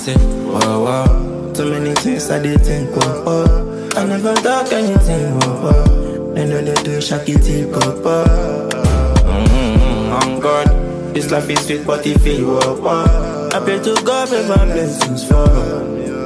say, wow, wow. Too many things I did think, wow. I never talk anything, wow. They know they do shakiti, papa. On God, This life is sweet, but it feel, wow. I pray to God for my blessings, fall.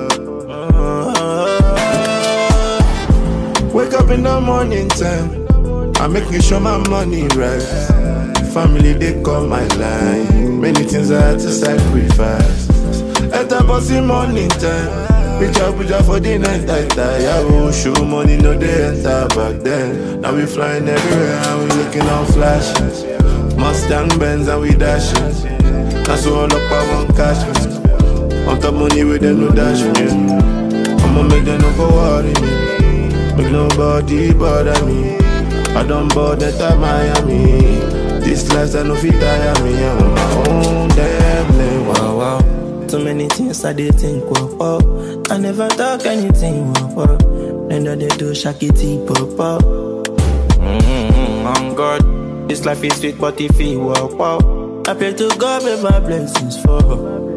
Wake up in the morning time, I make you show my money right. Family they call my line, many things I had to sacrifice. At the bossy morning time, puja for the night I die. I will show money no they enter back then. Now we flying everywhere and we looking on flashes. Mustang Benz and we dashing. That's all up I want cash. On top money with them no dashing. I'ma make them no go worry me. Make nobody bother me. I don't bother to Miami. This life I no fit tire me. I'm on my own damn lane. Wow, wow. Too many things I did think, wow. I never talk anything, wow. They know they do shakiti, papa. on God, This life is sweet, but it feel, wow. I pray to God with my blessings, fall.